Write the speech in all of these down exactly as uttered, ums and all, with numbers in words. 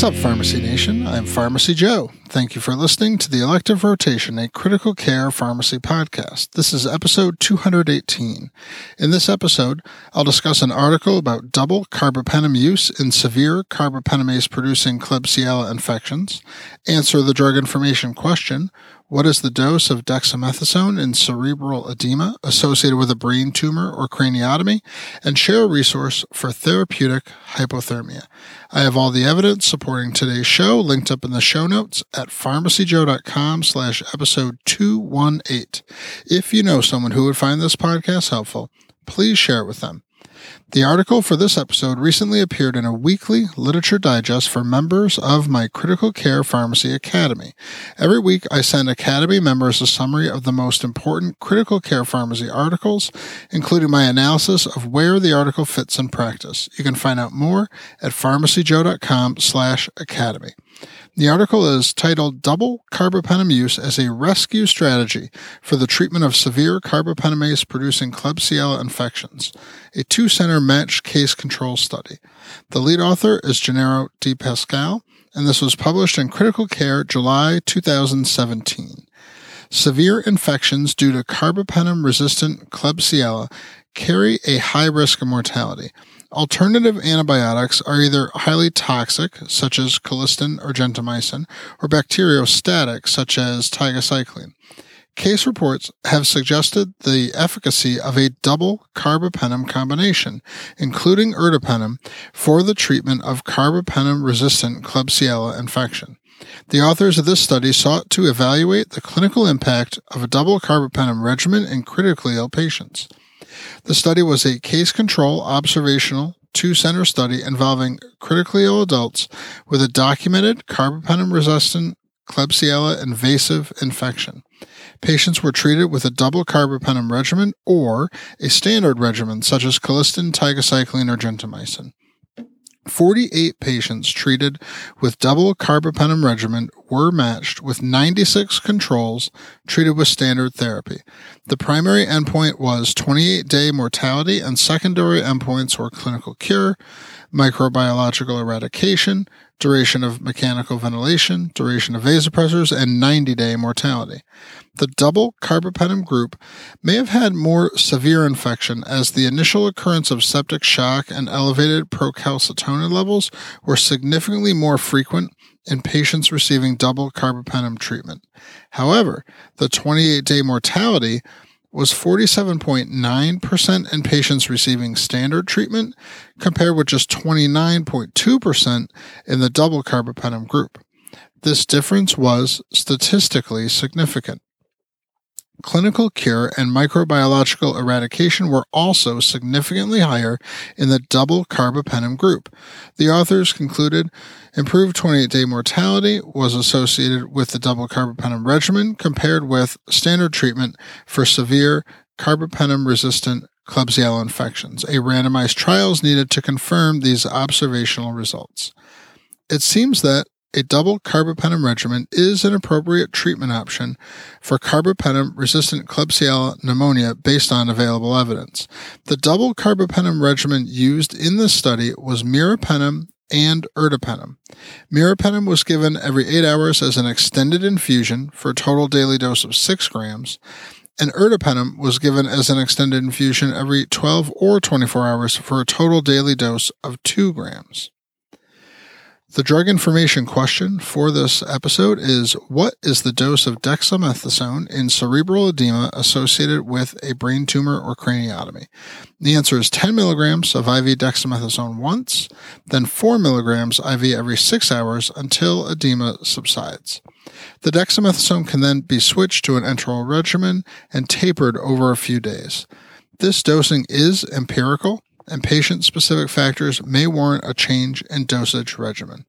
up, Pharmacy Nation? I'm Pharmacy Joe. Thank you for listening to the Elective Rotation, a critical care pharmacy podcast. This is episode two hundred eighteen. In this episode, I'll discuss an article about double carbapenem use in severe carbapenemase-producing Klebsiella infections, answer the drug information question, what is the dose of dexamethasone in cerebral edema associated with a brain tumor or craniotomy, and share a resource for therapeutic hypothermia. I have all the evidence supporting today's show linked up in the show notes at pharmacyjoe.com slash episode 218. If you know someone who would find this podcast helpful, please share it with them. The article for this episode recently appeared in a weekly literature digest for members of my Critical Care Pharmacy Academy. Every week, I send Academy members a summary of the most important critical care pharmacy articles, including my analysis of where the article fits in practice. You can find out more at pharmacyjoe.com slash academy. The article is titled Double Carbapenem Use as a Rescue Strategy for the Treatment of Severe Carbapenemase-Producing Klebsiella Infections, a two-center matched case control study. The lead author is Gennaro Di Pasquale, and this was published in Critical Care July two thousand seventeen. Severe infections due to carbapenem-resistant Klebsiella carry a high risk of mortality. Alternative antibiotics are either highly toxic, such as colistin or gentamicin, or bacteriostatic, such as tigecycline. Case reports have suggested the efficacy of a double carbapenem combination, including ertapenem, for the treatment of carbapenem-resistant Klebsiella infection. The authors of this study sought to evaluate the clinical impact of a double carbapenem regimen in critically ill patients. The study was a case-control, observational, two-center study involving critically ill adults with a documented carbapenem-resistant Klebsiella invasive infection. Patients were treated with a double carbapenem regimen or a standard regimen such as colistin, tigecycline, or gentamicin. forty-eight patients treated with double carbapenem regimen were matched with ninety-six controls treated with standard therapy. The primary endpoint was twenty-eight day mortality, and secondary endpoints were clinical cure, microbiological eradication, duration of mechanical ventilation, duration of vasopressors, and ninety day mortality. The double carbapenem group may have had more severe infection, as the initial occurrence of septic shock and elevated procalcitonin levels were significantly more frequent in patients receiving double carbapenem treatment. However, the twenty-eight day mortality was forty-seven point nine percent in patients receiving standard treatment, compared with just twenty-nine point two percent in the double carbapenem group. This difference was statistically significant. Clinical cure and microbiological eradication were also significantly higher in the double carbapenem group. The authors concluded improved twenty-eight day mortality was associated with the double carbapenem regimen compared with standard treatment for severe carbapenem-resistant Klebsiella infections. A randomized trial is needed to confirm these observational results. It seems that a double carbapenem regimen is an appropriate treatment option for carbapenem-resistant Klebsiella pneumonia based on available evidence. The double carbapenem regimen used in this study was meropenem and ertapenem. Meropenem was given every eight hours as an extended infusion for a total daily dose of six grams, and ertapenem was given as an extended infusion every twelve or twenty-four hours for a total daily dose of two grams. The drug information question for this episode is, what is the dose of dexamethasone in cerebral edema associated with a brain tumor or craniotomy? The answer is ten milligrams of I V dexamethasone once, then four milligrams I V every six hours until edema subsides. The dexamethasone can then be switched to an enteral regimen and tapered over a few days. This dosing is empirical, and patient-specific factors may warrant a change in dosage regimen.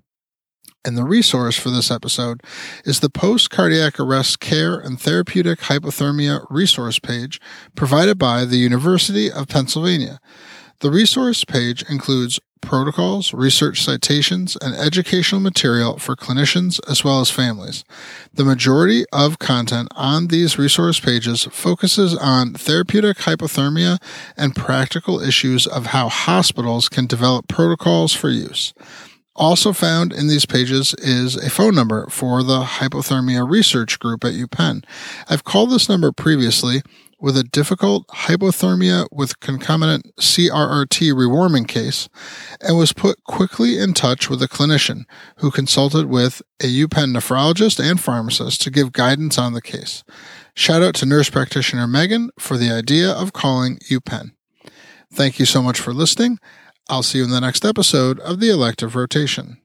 And the resource for this episode is the Post-Cardiac Arrest Care and Therapeutic Hypothermia resource page provided by the University of Pennsylvania. The resource page includes protocols, research citations, and educational material for clinicians as well as families. The majority of content on these resource pages focuses on therapeutic hypothermia and practical issues of how hospitals can develop protocols for use. Also found in these pages is a phone number for the hypothermia research group at UPenn. I've called this number previously with a difficult hypothermia with concomitant C R R T rewarming case and was put quickly in touch with a clinician who consulted with a UPenn nephrologist and pharmacist to give guidance on the case. Shout out to nurse practitioner Megan for the idea of calling UPenn. Thank you so much for listening. I'll see you in the next episode of the Elective Rotation.